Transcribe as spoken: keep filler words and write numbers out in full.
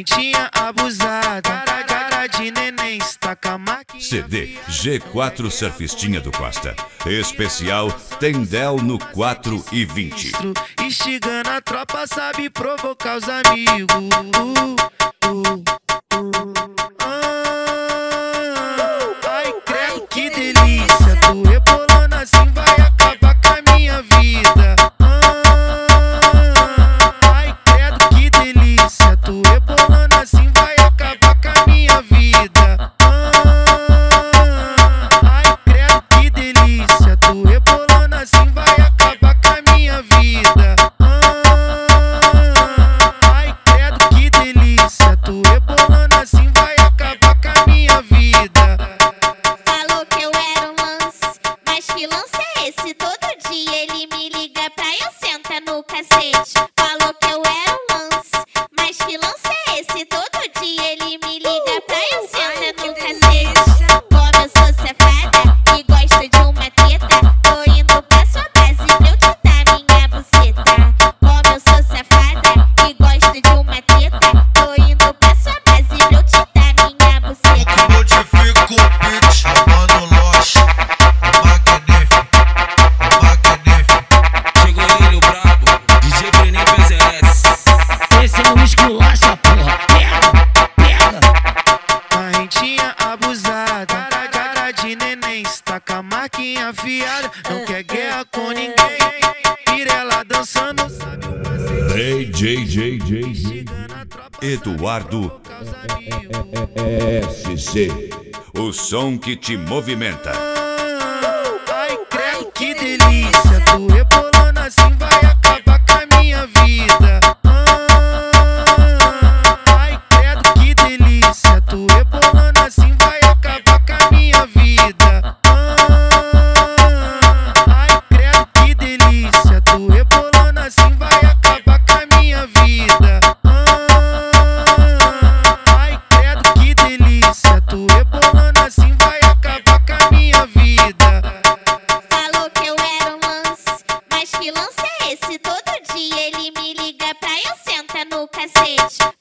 Marrentinha abusada, cara, cara de neném, estaca a máquina. C D G quatro Surfistinha do Costa. Especial Tendel no quatro e vinte. Instigando a tropa, sabe provocar os amigos. Uh, uh, uh. Ah, ai, credo, que delícia. Tu rebolando assim vai acabar com a minha vida. Ah, ai, credo, que delícia. Tu rebolando assim vai acabar com a minha vida. Ai, credo, que delícia. Tu rebolando assim vai acabar com a minha vida. Ai, credo, que delícia. Tu rebolando assim vai acabar com a minha vida. Falou que eu era um lance, mas que lance é esse? Todo dia ele me liga pra eu sentar no cacete. Falou que eu era um lance, mas que lance é esse? Todo dia ele me liga pra eu sentar no cacete. Como eu sou safada e gosto de uma treta, tô indo pra sua base pra eu te dar minha buceta. Como eu sou safada e gosto de uma treta, tô indo pra sua base pra eu te dar minha buceta. Modifico o beat, mano Lost, Macanef, Macanef. Chegou ele, o brabo, D J Brenem P Z S. Esse é o esculacha, porra. Pega, pega. Marrentinha abusada, cara, cara de neném, estaca a marquinha afiada. Não quer guerra com ninguém, Pirela dançando, sabe o macete. J J J J Instigando a tropa, Eduardo sabe provocar os amigos. S C. O som que te movimenta. Ai, credo, que delícia. Tu rebolando assim vai acabar com a minha vida. Ai, credo, que delícia. Tu rebolando assim vai acabar com a minha vida. Ai, credo, que delícia. Tu rebolando assim vai acabar com a minha vida. Ai, credo, que delícia. Tu rebolando assim vai acabar com a minha vida. Falou que eu era um lance, mas que lance é esse? Todo dia ele me liga pra eu sentar no cacete.